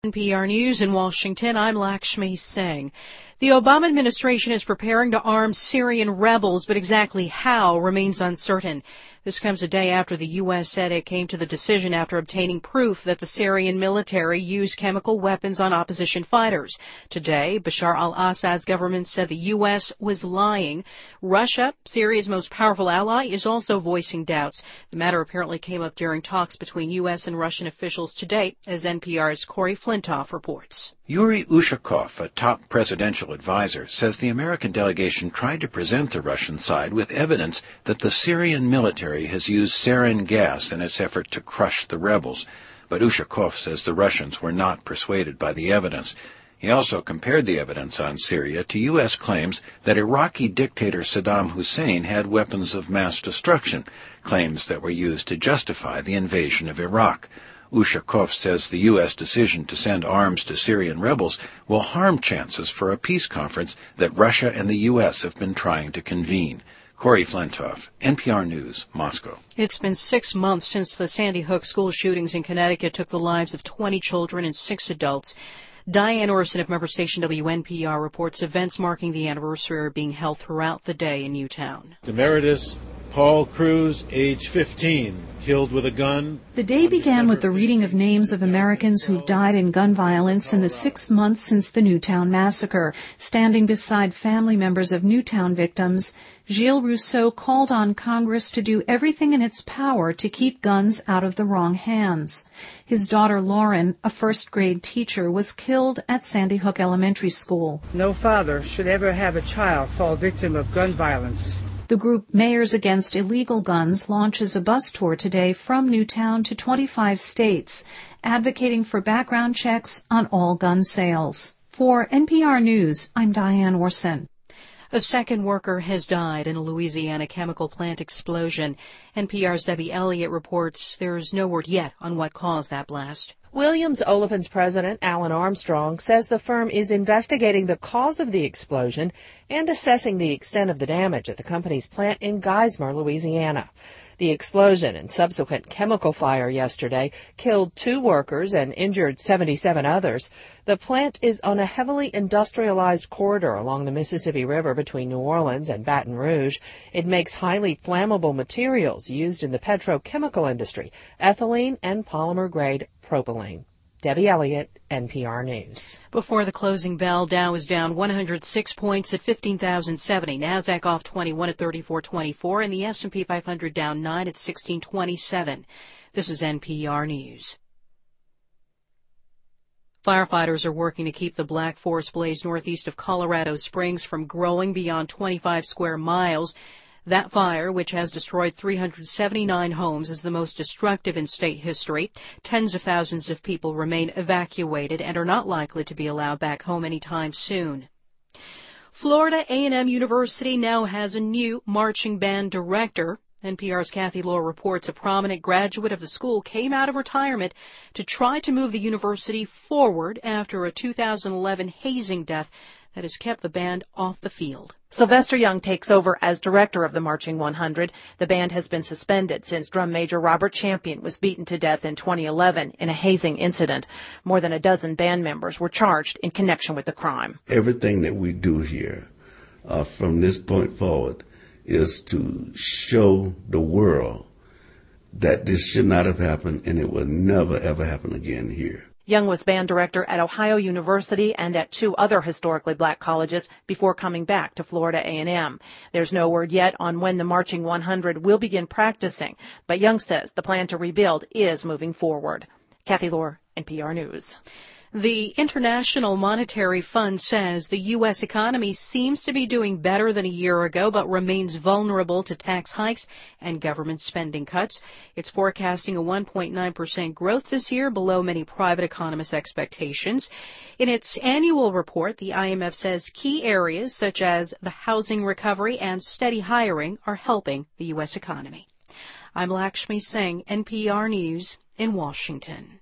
NPR News in Washington, I'm Lakshmi Singh. The Obama administration is preparing to arm Syrian rebels, but exactly how remains uncertain. This comes a day after the U.S. said it came to the decision after obtaining proof that the Syrian military used chemical weapons on opposition fighters. Today, Bashar al-Assad's government said the U.S. was lying. Russia, Syria's most powerful ally, is also voicing doubts. The matter apparently came up during talks between U.S. and Russian officials today, as NPR's Corey Flintoff reports. Yuri Ushakov, a top presidential advisor, says the American delegation tried to present the Russian side with evidence that the Syrian military has used sarin gas in its effort to crush the rebels. But Ushakov says the Russians were not persuaded by the evidence. He also compared the evidence on Syria to U.S. claims that Iraqi dictator Saddam Hussein had weapons of mass destruction, claims that were used to justify the invasion of Iraq. Ushakov says the U.S. decision to send arms to Syrian rebels will harm chances for a peace conference that Russia and the U.S. have been trying to convene. Corey Flintoff, NPR News, Moscow. It's been 6 months since the Sandy Hook school shootings in Connecticut took the lives of 20 children and 6 adults. Diane Orson of member station WNPR reports events marking the anniversary are being held throughout the day in Newtown. Demeritus Paul Cruz, age 15, killed with a gun. The day began with the reading of names of Americans who've died in gun violence in the 6 months since the Newtown massacre. Standing beside family members of Newtown victims, Gilles Rousseau called on Congress to do everything in its power to keep guns out of the wrong hands. His daughter Lauren, a first-grade teacher, was killed at Sandy Hook Elementary School. No father should ever have a child fall victim of gun violence. The group Mayors Against Illegal Guns launches a bus tour today from Newtown to 25 states, advocating for background checks on all gun sales. For NPR News, I'm Diane Orson. A second worker has died in a Louisiana chemical plant explosion. NPR's Debbie Elliott reports there's no word yet on what caused that blast. Williams Olefins president Alan Armstrong says the firm is investigating the cause of the explosion and assessing the extent of the damage at the company's plant in Geismar, Louisiana. The explosion and subsequent chemical fire yesterday killed 2 workers and injured 77 others. The plant is on a heavily industrialized corridor along the Mississippi River between New Orleans and Baton Rouge. It makes highly flammable materials used in the petrochemical industry, ethylene and polymer-grade propylene. Debbie Elliott, NPR News. Before the closing bell, Dow is down 106 points at 15,070. NASDAQ off 21 at 3424, and the S&P 500 down 9 at 1627. This is NPR News. Firefighters are working to keep the Black Forest blaze northeast of Colorado Springs from growing beyond 25 square miles. That fire, which has destroyed 379 homes, is the most destructive in state history. Tens of thousands of people remain evacuated and are not likely to be allowed back home anytime soon. Florida A&M University now has a new marching band director. NPR's Kathy Lohr reports a prominent graduate of the school came out of retirement to try to move the university forward after a 2011 hazing death that has kept the band off the field. Sylvester Young takes over as director of the Marching 100. The band has been suspended since drum major Robert Champion was beaten to death in 2011 in a hazing incident. More than a dozen band members were charged in connection with the crime. Everything that we do here from this point forward is to show the world that this should not have happened and it will never, ever happen again here. Young was band director at Ohio University and at 2 other historically black colleges before coming back to Florida A&M. There's no word yet on when the Marching 100 will begin practicing, but Young says the plan to rebuild is moving forward. Kathy Lohr, NPR News. The International Monetary Fund says the U.S. economy seems to be doing better than a year ago, but remains vulnerable to tax hikes and government spending cuts. It's forecasting a 1.9% growth this year, below many private economists' expectations. In its annual report, the IMF says key areas such as the housing recovery and steady hiring are helping the U.S. economy. I'm Lakshmi Singh, NPR News in Washington.